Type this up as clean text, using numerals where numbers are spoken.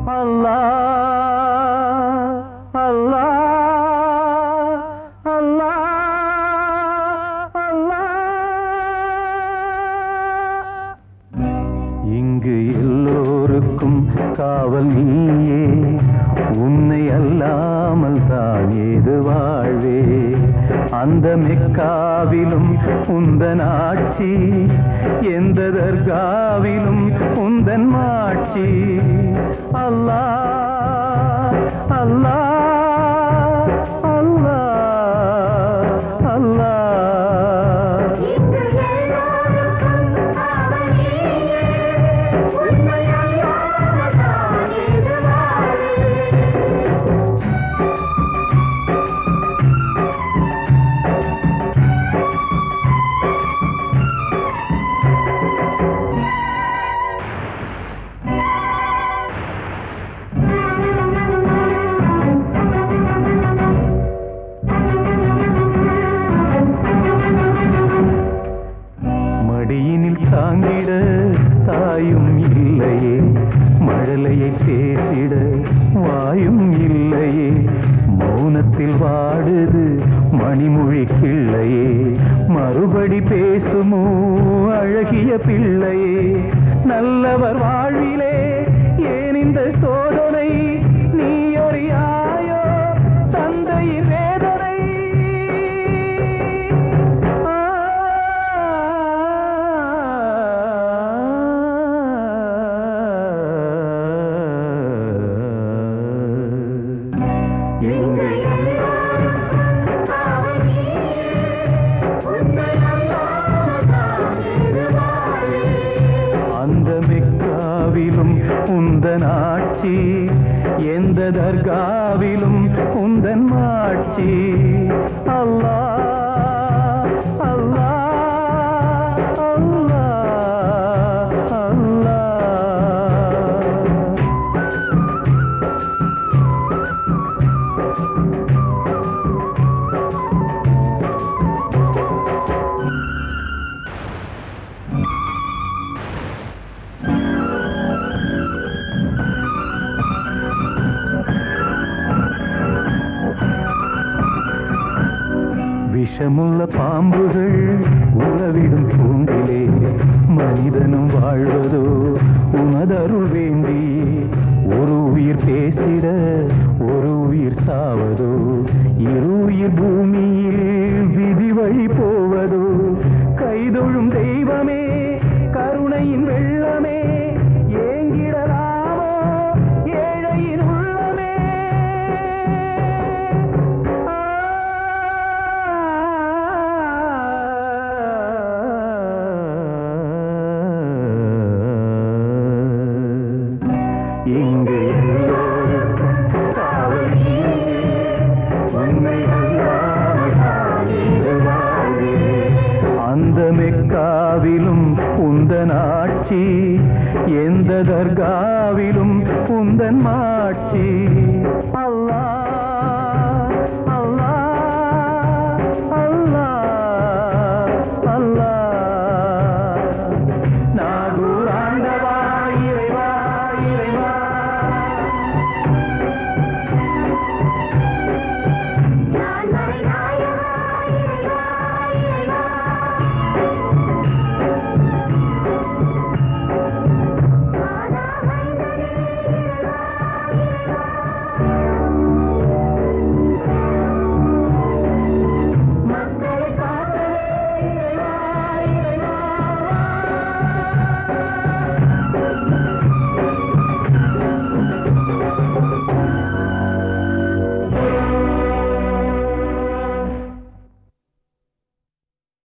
அல்லாஹ் அல்லாஹ் அல்லாஹ் அல்லாஹ். இங்கு எல்லோருக்கும் காவல் நீயே, உன்னை அல்லாமல் தான் ஏது வாழ்வே. அந்த மெக்காவிலும் உந்தன் ஆட்சி, எந்த தர்காவிலும் உந்தன் மாட்சி. அல்லாஹ் அல்லாஹ் அல்லாஹ் அல்லாஹ். மடியினில் தாங்கிட தாயும் இல்லையே, மழலையை பேசிட வாயும் இல்லையே. மௌனத்தில் வாடுது மணிமொழி கிள்ளையே, மறுபடி பேசுமோ அழகிய பிள்ளையே. நல்லவர் வாழ்விலே ஏன் இந்த சோதனை, நீ அறியாயோ தந்தையின் வேதனை. அந்த மெக்காவிலும் உந்தன் ஆட்சி, எந்த தர்காவிலும் உந்தன் மாட்சி. அல்லாஹ் அல்லாஹ் அல்லாஹ் அல்லாஹ். விஷமுள்ள பாம்புகள் உறவிடும் பூங்கிலே, மனிதனும் வாழ்வதோ உனதருள் வேண்டி. ஒரு உயிர் பேசிட ஒரு உயிர் சாவதோ, இரு உயிர் பூமியில் விதி வழி போவதோ. கைதொழும் தெய்வமே கருணையின் வெள்ளமே, ஏங்கிடலாமோ ஏழையின் உள்ளமே. இங்கு எல்லோருக்கும் காவல் நீயே, உன்னை அல்லாமல் ஏது வாழ்வே. அந்த மெக்காவிலும் உந்தன் ஆட்சி, எந்த தர்காவிலும் உந்தன் மாட்சி. அல்லாஹ்